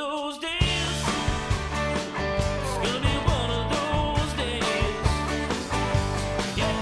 those days. It's gonna be one of those days. Yeah.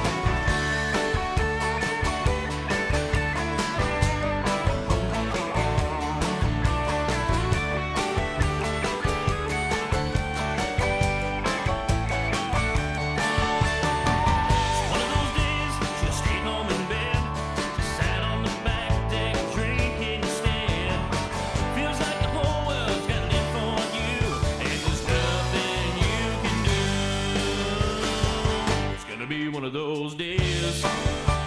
One of those days, she stayed home in bed, sat on the back deck drinking instead. Feels like the whole world's got an info on you, and there's nothing you can do. It's gonna be one of those days.